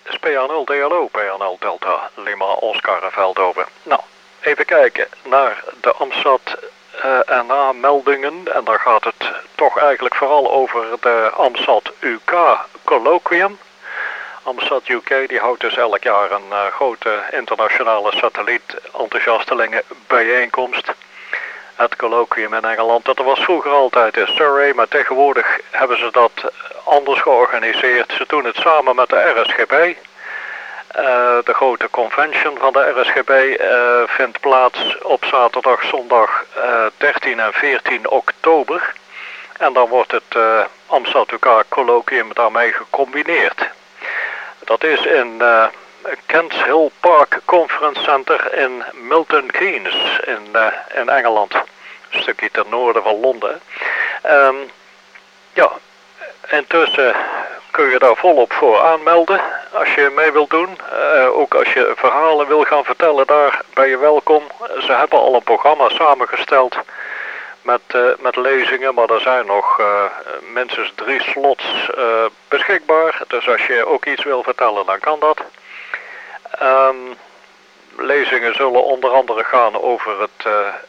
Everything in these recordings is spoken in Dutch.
is PNL DLO, PNL Delta Lima Oscar Veldhoven. Nou, even kijken naar de AMSAT NA-meldingen. En dan gaat het toch eigenlijk vooral over de AMSAT UK colloquium. AMSAT UK die houdt dus elk jaar een grote internationale satelliet-enthousiastelingen bijeenkomst. Het colloquium in Engeland, dat was vroeger altijd in Surrey, maar tegenwoordig hebben ze dat anders georganiseerd. Ze doen het samen met de RSGB. De grote convention van de RSGB vindt plaats op zaterdag, zondag 13 en 14 oktober. En dan wordt het AMSAT UK colloquium daarmee gecombineerd. Dat is in Kents Hill Park Conference Center in Milton Keynes in Engeland. Een stukje ten noorden van Londen. Ja, intussen kun je daar volop voor aanmelden als je mee wilt doen. Ook als je verhalen wil gaan vertellen, daar ben je welkom. Ze hebben al een programma samengesteld met lezingen, maar er zijn nog minstens 3 slots beschikbaar. Dus als je ook iets wil vertellen, dan kan dat. Lezingen zullen onder andere gaan over het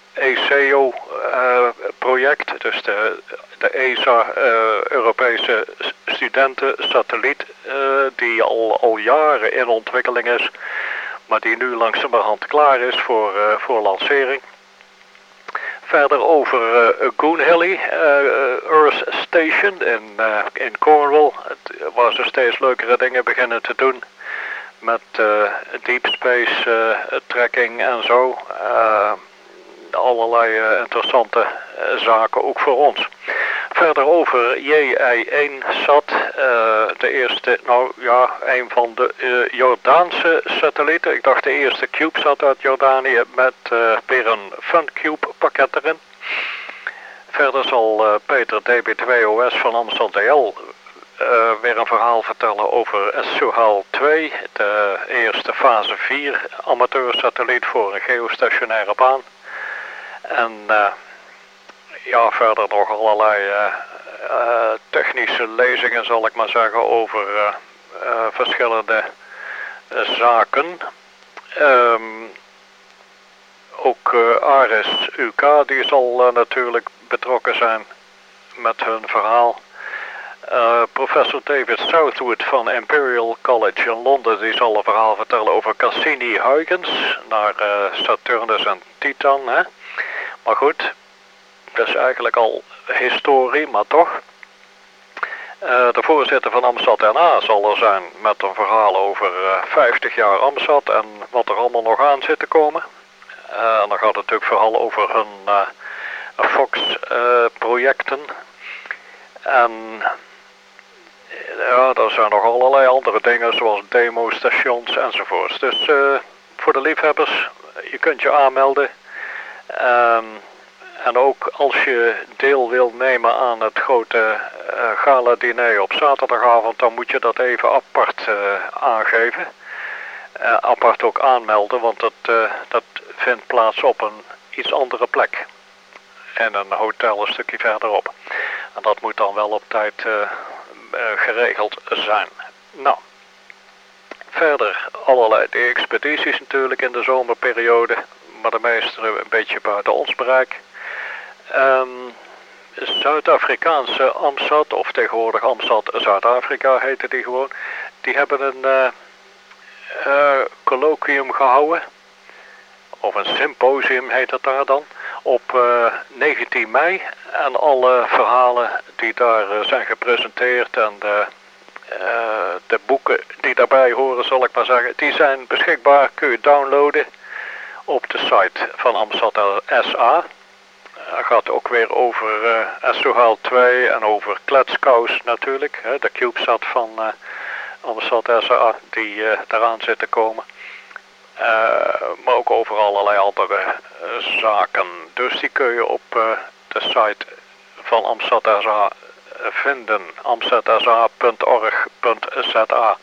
ECEO-project, dus de ESA, Europese studentensatelliet, die al jaren in ontwikkeling is, maar die nu langzamerhand klaar is voor lancering. Verder over Goonhilly Earth Station in Cornwall, waar ze steeds leukere dingen beginnen te doen. Met deep space tracking en zo. Allerlei interessante zaken ook voor ons. Verder over JI-1-SAT. De eerste, een van de Jordaanse satellieten. Ik dacht de eerste CubeSat uit Jordanië met weer een FunCube pakket erin. Verder zal Peter DB2OS van Amsterdam DL weer een verhaal vertellen over SUHAL 2, de eerste fase 4 amateursatelliet voor een geostationaire baan. En verder nog allerlei technische lezingen, zal ik maar zeggen, over verschillende zaken. Ook ARIS UK, die zal natuurlijk betrokken zijn met hun verhaal. Professor David Southwood van Imperial College in Londen, die zal een verhaal vertellen over Cassini-Huygens naar Saturnus en Titan. Hè? Maar goed, dat is eigenlijk al historie, maar toch. De voorzitter van AMSAT NA zal er zijn met een verhaal over 50 jaar AMSAT en wat er allemaal nog aan zit te komen. En dan gaat het natuurlijk vooral over hun Fox-projecten. En ja, er zijn nog allerlei andere dingen zoals demostations enzovoorts. Dus voor de liefhebbers, je kunt je aanmelden. En ook als je deel wil nemen aan het grote gala-diner op zaterdagavond, dan moet je dat even apart aangeven. Apart ook aanmelden, want dat vindt plaats op een iets andere plek. En een hotel een stukje verderop. En dat moet dan wel op tijd geregeld zijn. Nou, verder allerlei expedities natuurlijk in de zomerperiode, maar de meeste een beetje buiten ons bereik. Zuid-Afrikaanse AMSAT, of tegenwoordig AMSAT Zuid-Afrika heette die gewoon, die hebben een colloquium gehouden, of een symposium heet het daar dan, op 19 mei. En alle verhalen die daar zijn gepresenteerd en de boeken die daarbij horen, zal ik maar zeggen, die zijn beschikbaar, kun je downloaden op de site van AMSAT SA. Het gaat ook weer over SUHAL 2 en over Kletskous natuurlijk, de CubeSat van AMSAT SA die daaraan zit te komen. Maar ook over allerlei andere zaken. Dus die kun je op de site van AMSAT SA vinden. amsatsa.org.za.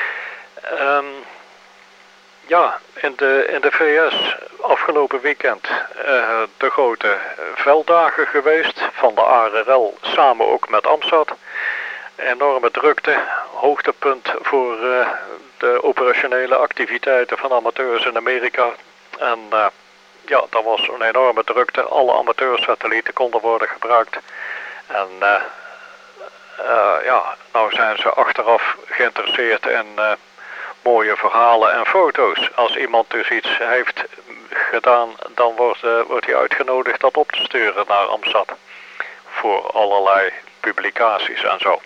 Ja, in de VS afgelopen weekend de grote velddagen geweest van de ARRL samen ook met AMSAT. Enorme drukte, hoogtepunt voor de operationele activiteiten van amateurs in Amerika. En ja, dat was een enorme drukte. Alle amateursatellieten konden worden gebruikt. En ja, nou zijn ze achteraf geïnteresseerd in mooie verhalen en foto's. Als iemand dus iets heeft gedaan, dan wordt hij uitgenodigd dat op te sturen naar AMSAT. Voor allerlei publicaties en zo.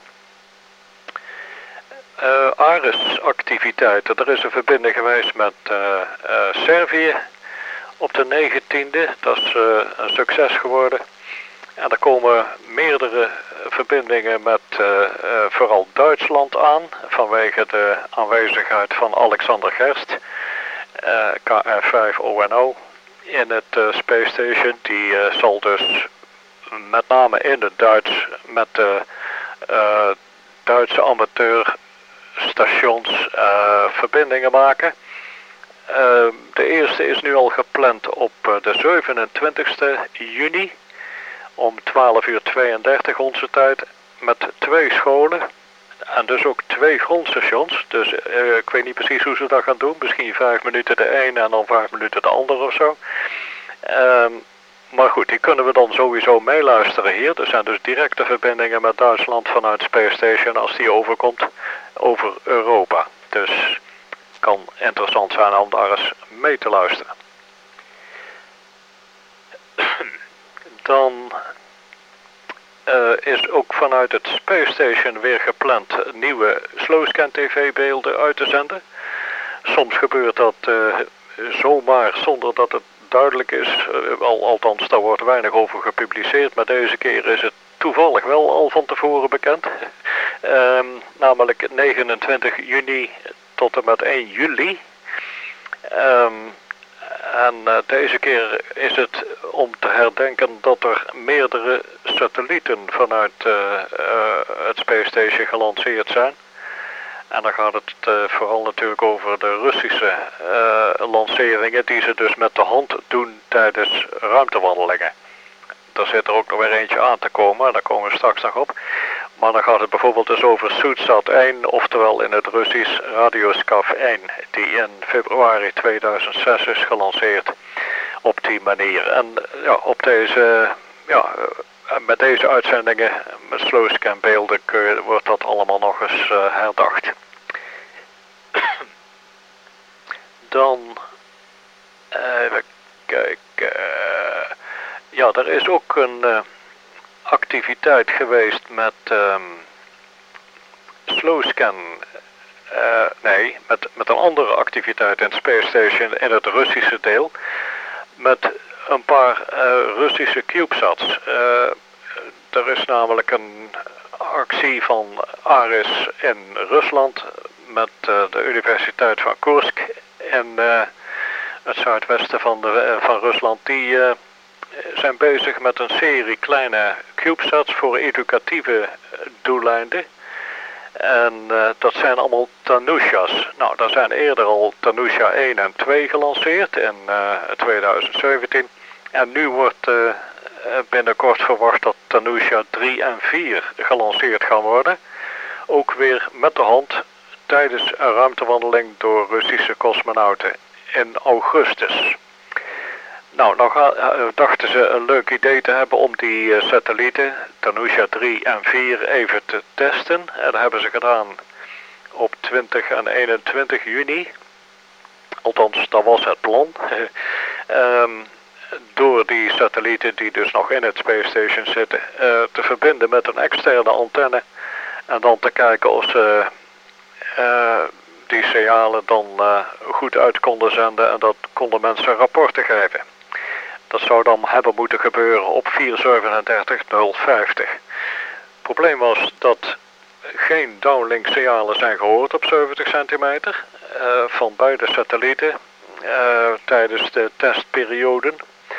ARIS-activiteiten. Er is een verbinding geweest met Servië op de 19e. Dat is een succes geworden. En er komen meerdere verbindingen met vooral Duitsland aan. Vanwege de aanwezigheid van Alexander Gerst. KF5ONO in het Space Station. Die zal dus met name in het Duits met de Duitse amateurstations verbindingen maken. De eerste is nu al gepland op de 27e juni om 12:32 onze tijd met 2 scholen en dus ook 2 grondstations. Dus ik weet niet precies hoe ze dat gaan doen. Misschien 5 minuten de een en dan 5 minuten de ander of zo. Maar goed, die kunnen we dan sowieso meeluisteren hier. Er zijn dus directe verbindingen met Duitsland vanuit Space Station als die overkomt over Europa. Dus kan interessant zijn om daar eens mee te luisteren. Dan is ook vanuit het Space Station weer gepland nieuwe Slowscan TV beelden uit te zenden. Soms gebeurt dat zomaar zonder dat het duidelijk is, althans daar wordt weinig over gepubliceerd, maar deze keer is het toevallig wel al van tevoren bekend. Namelijk 29 juni tot en met 1 juli. En deze keer is het om te herdenken dat er meerdere satellieten vanuit het Space Station gelanceerd zijn. En dan gaat het vooral natuurlijk over de Russische lanceringen die ze dus met de hand doen tijdens ruimtewandelingen. Er zit er ook nog weer eentje aan te komen, daar komen we straks nog op. Maar dan gaat het bijvoorbeeld dus over Suitsat 1, oftewel in het Russisch Radioskav 1, die in februari 2006 is gelanceerd op die manier. En ja, op deze, met deze uitzendingen, met Slowscan beelden, wordt dat allemaal nog eens herdacht. Dan, even kijken, ja, er is ook een activiteit geweest met Slowscan, met een andere activiteit in het Space Station in het Russische deel, met een paar Russische CubeSats. Er is namelijk een actie van ARIS in Rusland met de Universiteit van Koersk in het zuidwesten van Rusland. Die zijn bezig met een serie kleine CubeSats voor educatieve doeleinden. En dat zijn allemaal Tanushas. Nou, daar zijn eerder al Tanusha 1 en 2 gelanceerd in 2017. En nu wordt binnenkort verwacht dat Tanusha 3 en 4 gelanceerd gaan worden. Ook weer met de hand tijdens een ruimtewandeling door Russische cosmonauten in augustus. Nou, dachten ze een leuk idee te hebben om die satellieten, Tanusha 3 en 4, even te testen. En dat hebben ze gedaan op 20 en 21 juni. Althans, dat was het plan. Door die satellieten die dus nog in het Space Station zitten, te verbinden met een externe antenne. En dan te kijken of ze die signalen dan goed uit konden zenden en dat konden mensen rapporten geven. Dat zou dan hebben moeten gebeuren op 4/37/050. Het probleem was dat geen downlink signalen zijn gehoord op 70 centimeter van beide satellieten tijdens de testperioden.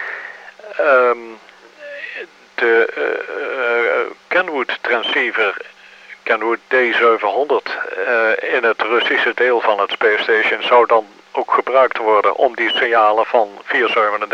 De Kenwood transceiver, Kenwood D700 in het Russische deel van het Space Station zou dan ook gebruikt worden om die signalen van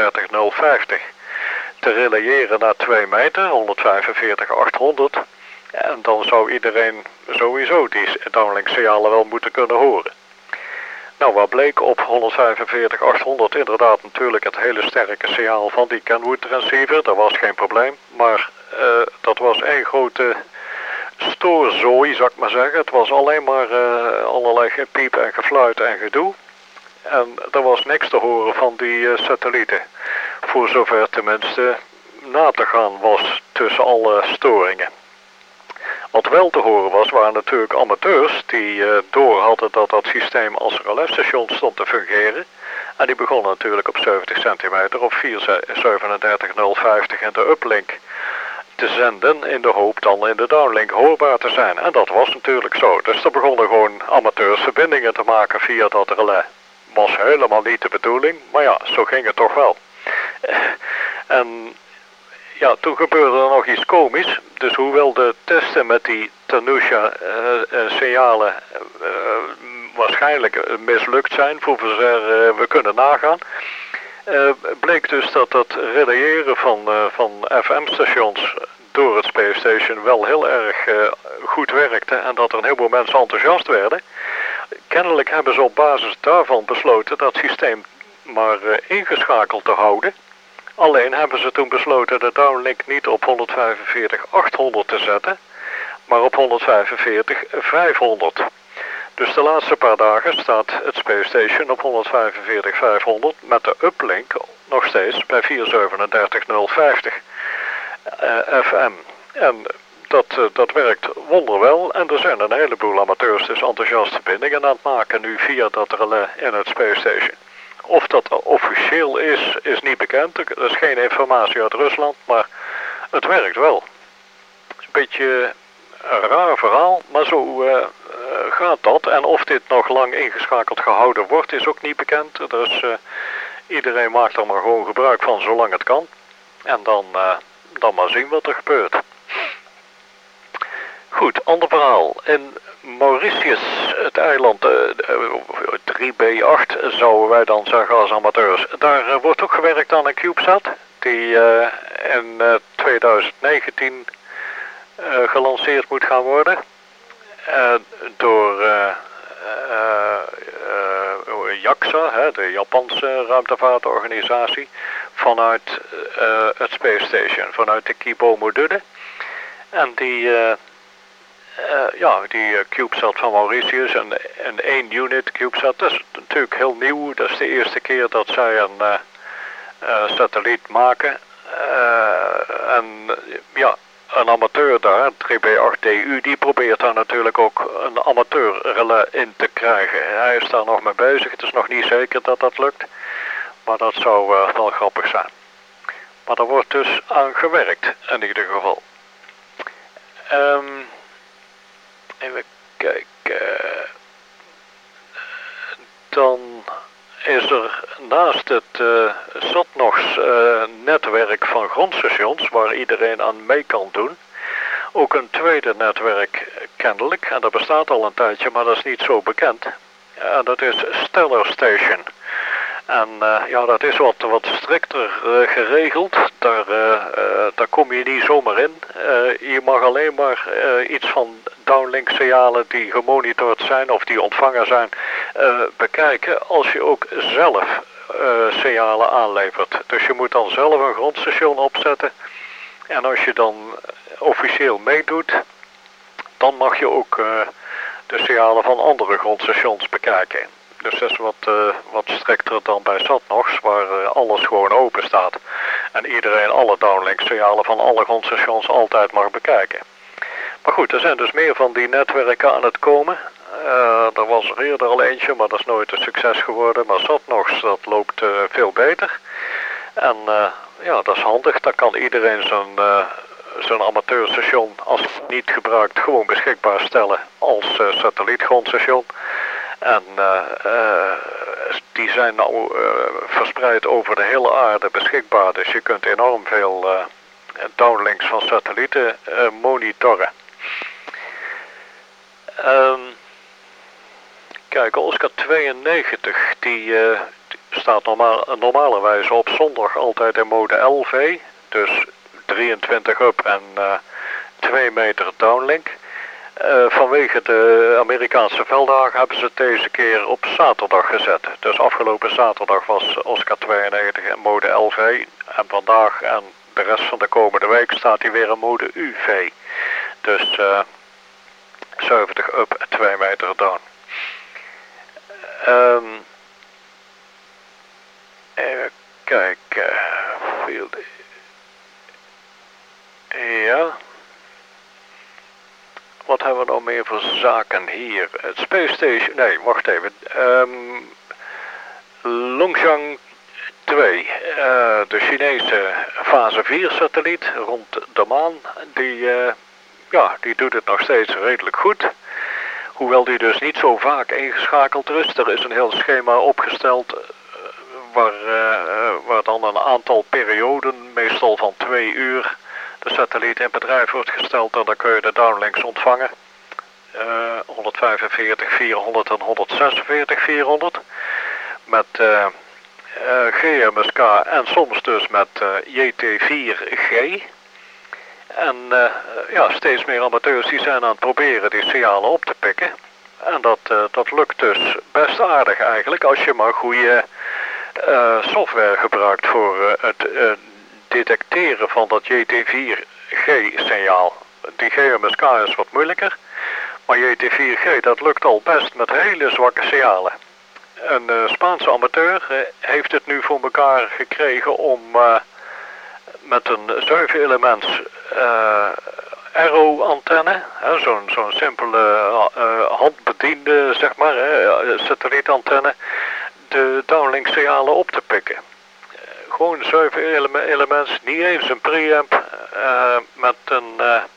437-050 te relayeren naar 2 meter, 145-800. En dan zou iedereen sowieso die downlink-signalen wel moeten kunnen horen. Nou, wat bleek op 145.800 inderdaad natuurlijk het hele sterke signaal van die Kenwood transceiver. Dat was geen probleem, maar dat was één grote stoorzooi, zou ik maar zeggen. Het was alleen maar allerlei gepiep en gefluit en gedoe. En er was niks te horen van die satellieten. Voor zover tenminste na te gaan was tussen alle storingen. Wat wel te horen was, waren natuurlijk amateurs die door hadden dat dat systeem als relais-station stond te fungeren. En die begonnen natuurlijk op 70 centimeter op 437.050 in de uplink te zenden in de hoop dan in de downlink hoorbaar te zijn. En dat was natuurlijk zo. Dus er begonnen gewoon amateurs verbindingen te maken via dat relais. Was helemaal niet de bedoeling, maar ja, zo ging het toch wel. En ja, toen gebeurde er nog iets komisch. Dus hoewel de testen met die Tanusha-signalen waarschijnlijk mislukt zijn, voor zover we kunnen nagaan, bleek dus dat het relayeren van FM-stations door het Space Station wel heel erg goed werkte en dat er een heleboel mensen enthousiast werden. Kennelijk hebben ze op basis daarvan besloten dat systeem maar ingeschakeld te houden. Alleen hebben ze toen besloten de downlink niet op 145.800 te zetten, maar op 145.500. Dus de laatste paar dagen staat het Space Station op 145.500 met de uplink nog steeds bij 437.050 FM. En dat werkt wonderwel en er zijn een heleboel amateurs dus enthousiast verbindingen aan het maken nu via dat relais in het Space Station. Of dat officieel is niet bekend. Er is geen informatie uit Rusland, maar het werkt wel. Het is een beetje een raar verhaal, maar zo gaat dat. En of dit nog lang ingeschakeld gehouden wordt, is ook niet bekend. Dus iedereen maakt er maar gewoon gebruik van zolang het kan. En dan maar zien wat er gebeurt. Goed, ander verhaal. In Mauritius, het eiland 3B8 zouden wij dan zeggen als amateurs. Daar wordt ook gewerkt aan een CubeSat die in 2019 gelanceerd moet gaan worden. Door JAXA, de Japanse ruimtevaartorganisatie, vanuit het Space Station, vanuit de Kibo-module. En die CubeSat van Mauritius, een 1 unit CubeSat, dat is natuurlijk heel nieuw. Dat is de eerste keer dat zij een satelliet maken. Een amateur daar, 3B8DU, die probeert daar natuurlijk ook een amateurrelais in te krijgen. Hij is daar nog mee bezig, het is nog niet zeker dat dat lukt. Maar dat zou wel grappig zijn. Maar er wordt dus aan gewerkt, in ieder geval. Even kijken. Dan is er naast het SatNOS netwerk van grondstations, waar iedereen aan mee kan doen, ook een tweede netwerk kennelijk. En dat bestaat al een tijdje, maar dat is niet zo bekend. En dat is Stellar Station. En dat is wat strikter geregeld. Daar kom je niet zomaar in. Je mag alleen maar iets van downlink signalen die gemonitord zijn of die ontvangen zijn bekijken als je ook zelf signalen aanlevert. Dus je moet dan zelf een grondstation opzetten. En als je dan officieel meedoet, dan mag je ook de signalen van andere grondstations bekijken. Dus dat is wat strikter dan bij SatNOS, waar alles gewoon open staat. En iedereen alle downlink signalen van alle grondstations altijd mag bekijken. Maar goed, er zijn dus meer van die netwerken aan het komen. Er was er eerder al eentje, maar dat is nooit een succes geworden. Maar SatNOS, dat loopt veel beter. En dat is handig. Dan kan iedereen zijn amateurstation, als het niet gebruikt, gewoon beschikbaar stellen als satellietgrondstation. En die zijn nou verspreid over de hele aarde beschikbaar. Dus je kunt enorm veel downlinks van satellieten monitoren. Kijk, Oscar 92, die staat normalerwijze op zondag altijd in mode LV. Dus 23 up en 2 meter downlink. Vanwege de Amerikaanse velddagen hebben ze het deze keer op zaterdag gezet. Dus afgelopen zaterdag was Oscar 92 in mode LV. En vandaag en de rest van de komende week staat hij weer in mode UV. Dus 70 up, 2 meter down. Even kijken. Ja. Wat hebben we nog meer voor zaken hier? Het Space Station. Nee, wacht even. Longzhang 2. De Chinese fase 4 satelliet rond de maan. Die doet het nog steeds redelijk goed. Hoewel die dus niet zo vaak ingeschakeld is. Er is een heel schema opgesteld waar dan een aantal perioden, meestal van 2 uur, de satelliet in bedrijf wordt gesteld en dan kun je de downlinks ontvangen. 145, 400 en 146, 400. Met GMSK en soms dus met JT4G. En steeds meer amateurs die zijn aan het proberen die signalen op te pikken. En dat lukt dus best aardig eigenlijk als je maar goede software gebruikt voor het detecteren van dat JT4G-signaal. Die GMSK is wat moeilijker, maar JT4G dat lukt al best met hele zwakke signalen. Een Spaanse amateur heeft het nu voor elkaar gekregen om met een 7-elements aero-antenne, zo'n simpele handbediende zeg maar, satellietantenne, de downlink signalen op te pikken. Gewoon 7 elements, niet eens een preamp, met een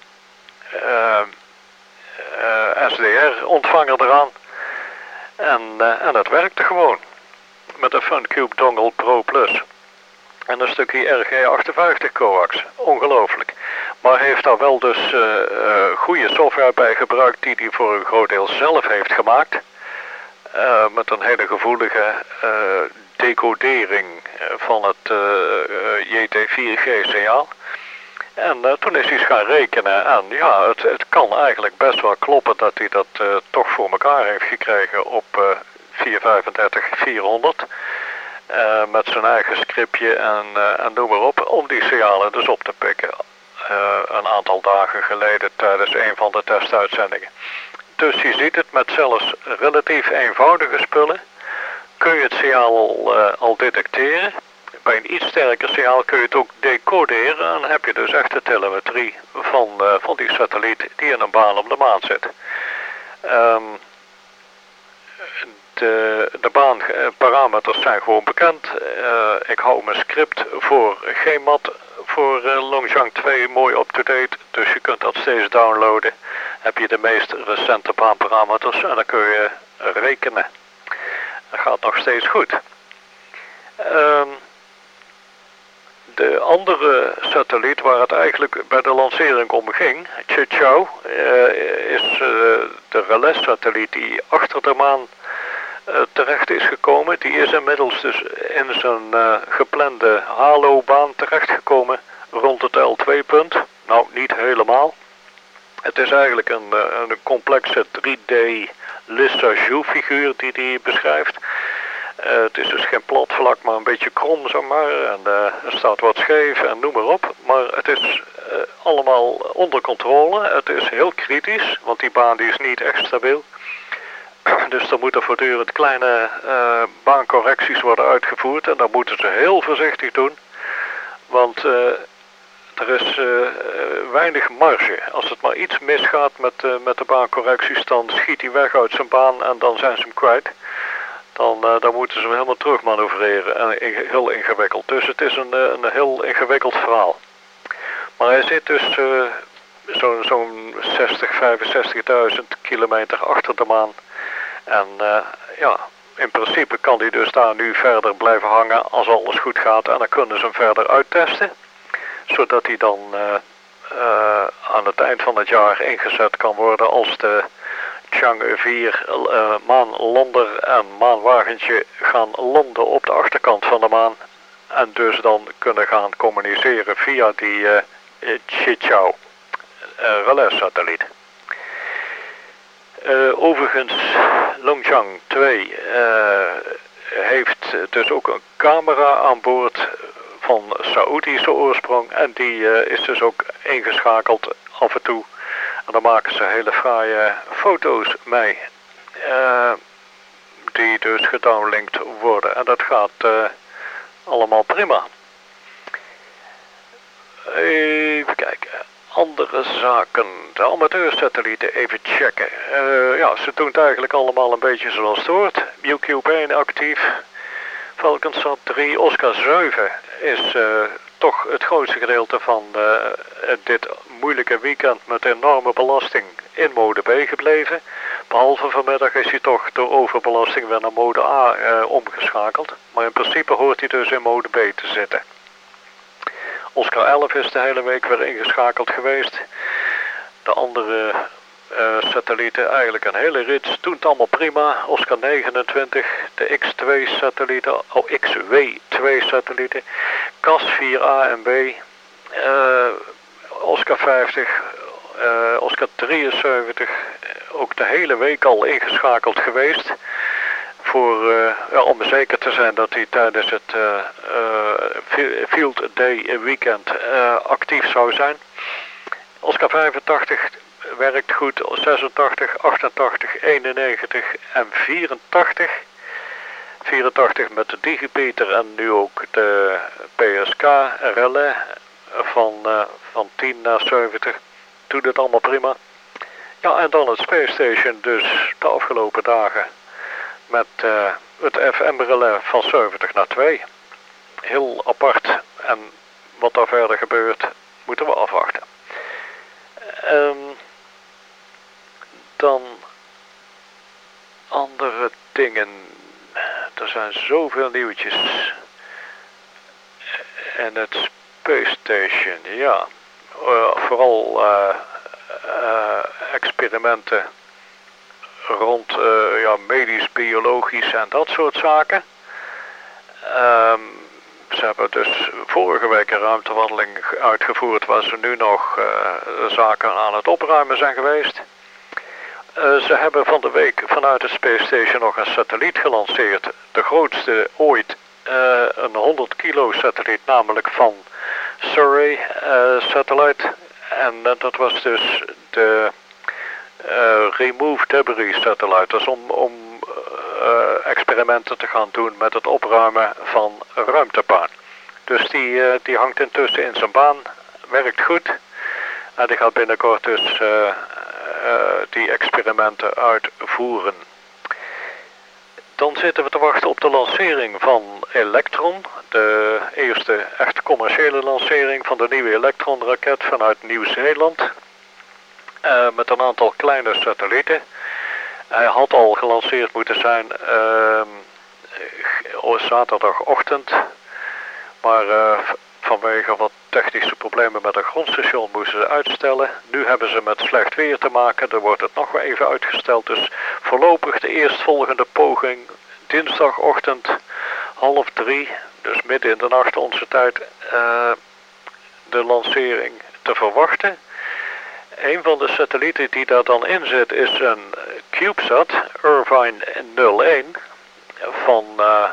SDR-ontvanger eraan. En dat werkte gewoon. Met een Funcube Dongle Pro Plus. En een stukje RG58 coax. Ongelooflijk. Maar heeft daar wel dus goede software bij gebruikt die hij voor een groot deel zelf heeft gemaakt. Met een hele gevoelige decodering van het JT4G-signaal. En toen is hij eens gaan rekenen en ja, het kan eigenlijk best wel kloppen dat hij dat toch voor elkaar heeft gekregen op 435-400. Met zijn eigen scriptje en noem maar op, om die signalen dus op te pikken. Een aantal dagen geleden tijdens een van de testuitzendingen. Dus je ziet het, met zelfs relatief eenvoudige spullen kun je het signaal al detecteren. Bij een iets sterker signaal kun je het ook decoderen en dan heb je dus echt de telemetrie van die satelliet die in een baan op de maan zit. De baanparameters zijn gewoon bekend. Ik hou mijn script voor GMAT voor Longzhang 2 mooi up-to-date, dus je kunt dat steeds downloaden. Heb je de meest recente baanparameters en dan kun je rekenen. Dat gaat nog steeds goed. De andere satelliet waar het eigenlijk bij de lancering om ging, Chichao, is de relais-satelliet die achter de maan terecht is gekomen. Die is inmiddels dus in zijn geplande halobaan terechtgekomen rond het L2-punt. Nou, niet helemaal. Het is eigenlijk een complexe 3D Lissajou-figuur die hij beschrijft. Het is dus geen plat vlak, maar een beetje krom, zeg maar. En er staat wat scheef en noem maar op. Maar het is allemaal onder controle. Het is heel kritisch, want die baan die is niet echt stabiel. Dus er moeten voortdurend kleine baancorrecties worden uitgevoerd. En dat moeten ze heel voorzichtig doen. Want er is weinig marge. Als het maar iets misgaat met de baancorrecties, dan schiet hij weg uit zijn baan en dan zijn ze hem kwijt. Dan moeten ze hem helemaal terug manoeuvreren. En heel ingewikkeld. Dus het is een heel ingewikkeld verhaal. Maar hij zit dus zo'n 65.000 kilometer achter de maan. En in principe kan hij dus daar nu verder blijven hangen als alles goed gaat. En dan kunnen ze hem verder uittesten. Zodat hij dan aan het eind van het jaar ingezet kan worden als de Chang'e 4 maanlander en maanwagentje gaan landen op de achterkant van de maan. En dus dan kunnen gaan communiceren via die Chichao. relais-satelliet. Overigens, Longchang 2 heeft dus ook een camera aan boord van Saoedische oorsprong. En die is dus ook ingeschakeld af en toe. En dan maken ze hele fraaie foto's mee. Die dus gedownlinkt worden. En dat gaat allemaal prima. Even kijken. Andere zaken. De amateursatellieten even checken. Ja, ze doen het eigenlijk allemaal een beetje zoals het hoort. UQ1 actief. Falconsat 3, Oscar 7 is toch het grootste gedeelte van dit moeilijke weekend met enorme belasting in mode B gebleven. Behalve vanmiddag is hij toch door overbelasting weer naar mode A omgeschakeld. Maar in principe hoort hij dus in mode B te zitten. Oscar 11 is de hele week weer ingeschakeld geweest. De andere satellieten, eigenlijk een hele rits, doen het allemaal prima. Oscar 29, de X2 satellieten, XW2 satellieten, CAS 4A en B, Oscar 50, Oscar 73, ook de hele week al ingeschakeld geweest. Om zeker te zijn dat hij tijdens het Field Day weekend actief zou zijn. Oscar 85 werkt goed, 86, 88, 91 en 84. 84 met de Digipeter en nu ook de PSK relais van 10 naar 70. Doet het allemaal prima. Ja, en dan het Space Station dus de afgelopen dagen met het FM-relais van 70 naar 2. Heel apart. En wat daar verder gebeurt, moeten we afwachten. Dan andere dingen. Er zijn zoveel nieuwtjes. En het Space Station, ja. Vooral experimenten rond medisch, biologisch en dat soort zaken. Ze hebben dus vorige week een ruimtewandeling uitgevoerd waar ze nu nog zaken aan het opruimen zijn geweest. Ze hebben van de week vanuit het Space Station nog een satelliet gelanceerd. De grootste ooit, een 100 kilo satelliet, namelijk van Surrey Satellite. En dat was dus de Remove Debris Satellite. Dat is om experimenten te gaan doen met het opruimen van ruimtepuin. Dus die hangt intussen in zijn baan, werkt goed. En die gaat binnenkort dus die experimenten uitvoeren. Dan zitten we te wachten op de lancering van Electron. De eerste echt commerciële lancering van de nieuwe Electron-raket vanuit Nieuw-Zeeland. Met een aantal kleine satellieten. Hij had al gelanceerd moeten zijn zaterdagochtend. Maar vanwege wat technische problemen met een grondstation moesten ze uitstellen. Nu hebben ze met slecht weer te maken. Dan wordt het nog wel even uitgesteld. Dus voorlopig de eerstvolgende poging dinsdagochtend 2:30. Dus midden in de nacht onze tijd de lancering te verwachten. Een van de satellieten die daar dan in zit is een CubeSat, Irvine 01, van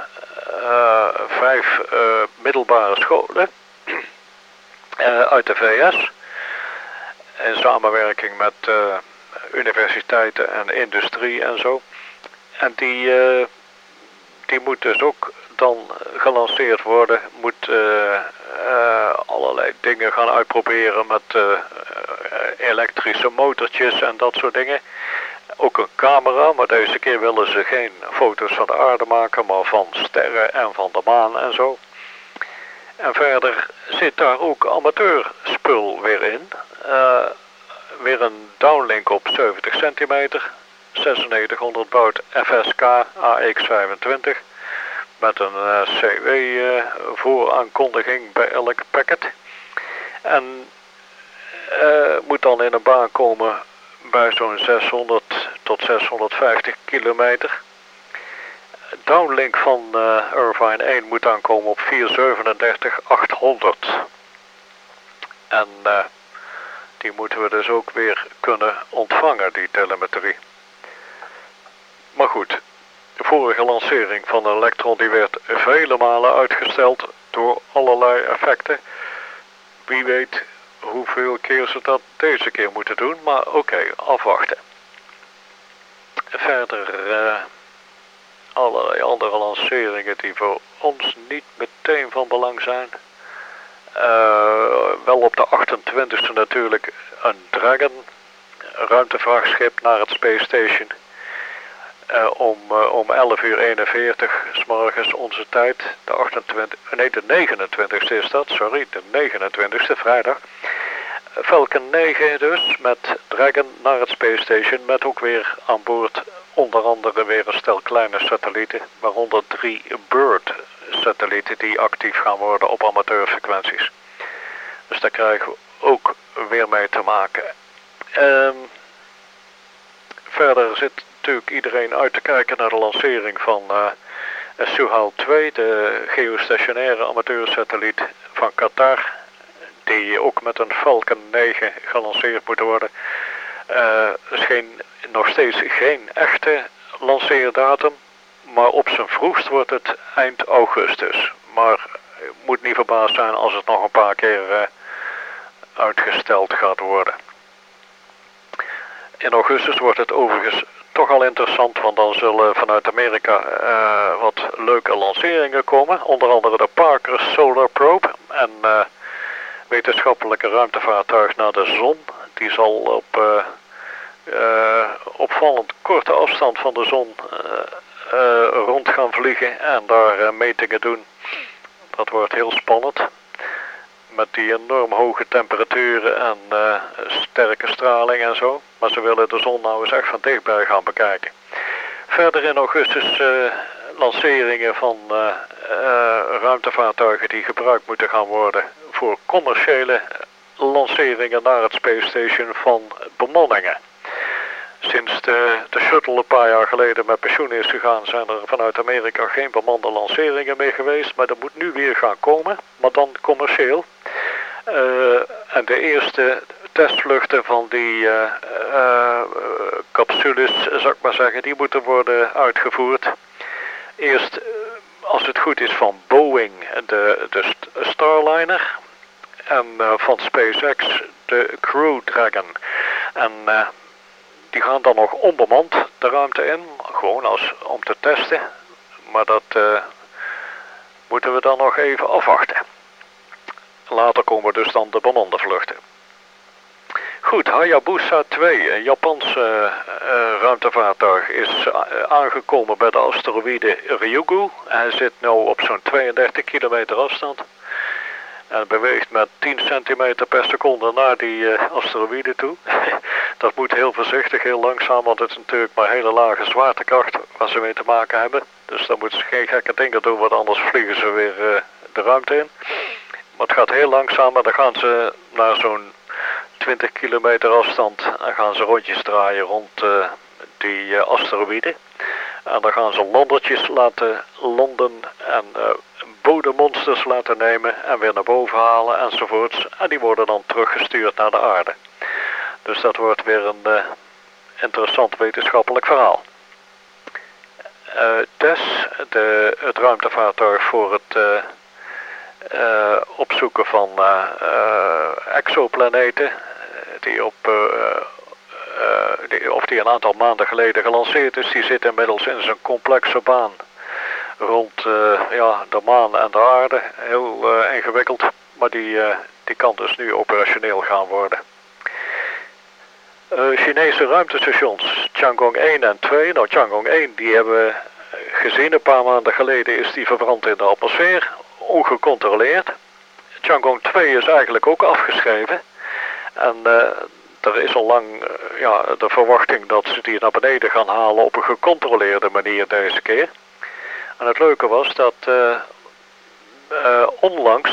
5 middelbare scholen uit de VS. In samenwerking met universiteiten en industrie en zo. En die moet dus ook dan gelanceerd worden. Moet allerlei dingen gaan uitproberen met elektrische motortjes en dat soort dingen. Ook een camera, maar deze keer willen ze geen foto's van de aarde maken, maar van sterren en van de maan en zo. En verder zit daar ook amateurspul weer in. Weer een downlink op 70 centimeter, 9600 baud FSK AX25 met een CW vooraankondiging bij elk packet. En moet dan in een baan komen bij zo'n 600 tot 650 kilometer. Downlink van Irvine 1 moet aankomen op 437-800. En die moeten we dus ook weer kunnen ontvangen, die telemetrie. Maar goed, de vorige lancering van de Electron die werd vele malen uitgesteld door allerlei effecten. Wie weet hoeveel keer ze dat deze keer moeten doen, maar oké, afwachten. Verder allerlei andere lanceringen die voor ons niet meteen van belang zijn. Wel op de 28e natuurlijk een Dragon, ruimtevragschip naar het Space Station. Om 11:41 's morgens onze tijd, de 29e is dat, sorry, de 29e, vrijdag. Falcon 9 dus, met Dragon naar het Space Station, met ook weer aan boord onder andere weer een stel kleine satellieten, waaronder 3 Bird satellieten die actief gaan worden op amateurfrequenties. Dus daar krijgen we ook weer mee te maken. Verder zit natuurlijk iedereen uit te kijken naar de lancering van Suhail 2, de geostationaire amateursatelliet van Qatar, die ook met een Falcon 9 gelanceerd moet worden. Is nog steeds geen echte lanceerdatum, maar op zijn vroegst wordt het eind augustus. Maar je moet niet verbaasd zijn als het nog een paar keer uitgesteld gaat worden. In augustus wordt het overigens toch al interessant, want dan zullen vanuit Amerika wat leuke lanceringen komen. Onder andere de Parker Solar Probe en wetenschappelijke ruimtevaartuig naar de zon. Die zal op opvallend korte afstand van de zon rond gaan vliegen en daar metingen doen. Dat wordt heel spannend. Met die enorm hoge temperaturen en sterke straling en zo. Maar ze willen de zon nou eens echt van dichtbij gaan bekijken. Verder in augustus lanceringen van ruimtevaartuigen die gebruikt moeten gaan worden voor commerciële lanceringen naar het Space Station van bemanningen. Sinds de shuttle een paar jaar geleden met pensioen is gegaan, zijn er vanuit Amerika geen bemande lanceringen meer geweest. Maar dat moet nu weer gaan komen, maar dan commercieel. En de eerste testvluchten van die capsules, zou ik maar zeggen, die moeten worden uitgevoerd. Eerst, als het goed is, van Boeing, de Starliner. En van SpaceX, de Crew Dragon. En die gaan dan nog onbemand de ruimte in, gewoon om te testen. Maar dat moeten we dan nog even afwachten. Later komen dus dan de bemande vluchten. Goed, Hayabusa 2, een Japans ruimtevaartuig, is aangekomen bij de asteroïde Ryugu. Hij zit nu op zo'n 32 kilometer afstand. En beweegt met 10 centimeter per seconde naar die asteroïde toe. Dat moet heel voorzichtig, heel langzaam, want het is natuurlijk maar hele lage zwaartekracht waar ze mee te maken hebben. Dus dan moeten ze geen gekke dingen doen, want anders vliegen ze weer de ruimte in. Maar het gaat heel langzaam en dan gaan ze naar zo'n 20 kilometer afstand en gaan ze rondjes draaien rond die asteroïde. En dan gaan ze landertjes laten landen en bodemmonsters laten nemen en weer naar boven halen enzovoorts. En die worden dan teruggestuurd naar de aarde. Dus dat wordt weer een interessant wetenschappelijk verhaal. TESS, het ruimtevaartuig voor het opzoeken van exoplaneten, die een aantal maanden geleden gelanceerd is, die zit inmiddels in zijn complexe baan rond de maan en de aarde. Heel ingewikkeld, maar die kan dus nu operationeel gaan worden. Chinese ruimtestations, Tiangong 1 en 2. Nou, Tiangong 1 die hebben we gezien, een paar maanden geleden is die verbrand in de atmosfeer, ongecontroleerd. Tiangong 2 is eigenlijk ook afgeschreven. En er is al lang de verwachting dat ze die naar beneden gaan halen op een gecontroleerde manier deze keer. En het leuke was dat onlangs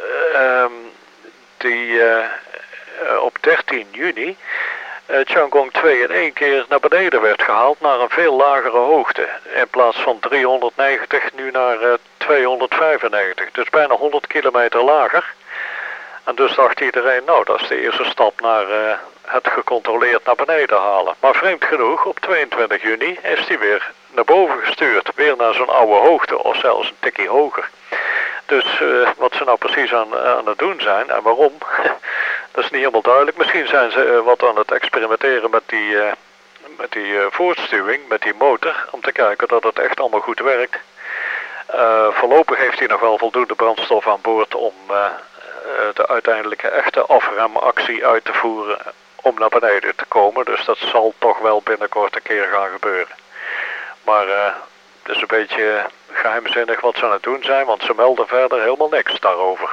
op 13 juni Tiangong 2 in één keer naar beneden werd gehaald naar een veel lagere hoogte. In plaats van 390 nu naar 295, dus bijna 100 kilometer lager. En dus dacht iedereen, nou dat is de eerste stap naar het gecontroleerd naar beneden halen. Maar vreemd genoeg, op 22 juni is die weer naar boven gestuurd. Weer naar zo'n oude hoogte of zelfs een tikkie hoger. Dus wat ze nou precies aan het doen zijn en waarom, dat is niet helemaal duidelijk. Misschien zijn ze wat aan het experimenteren met die voortstuwing, met die motor, om te kijken dat het echt allemaal goed werkt. Voorlopig heeft hij nog wel voldoende brandstof aan boord om de uiteindelijke echte afremactie uit te voeren om naar beneden te komen. Dus dat zal toch wel binnenkort een keer gaan gebeuren. Maar het is een beetje geheimzinnig wat ze aan het doen zijn, want ze melden verder helemaal niks daarover.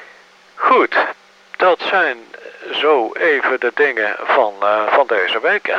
Goed, dat zijn zo even de dingen van deze week.